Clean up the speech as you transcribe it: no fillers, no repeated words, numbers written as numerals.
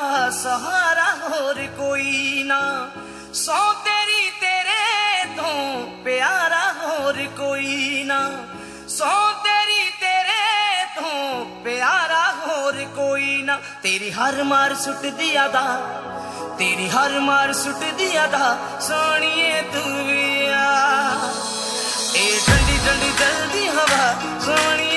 सहारा और कोई ना, सौ तेरी तेरे तो प्यारा और कोई ना, सौ तेरी तेरे तो प्यारा और कोई ना। तेरी हर मार सुट दिया दा, तेरी हर मार सुट दिया दा सोनिए तू भी आ। ए ठंडी ठंडी जल्दी हवा सोनिए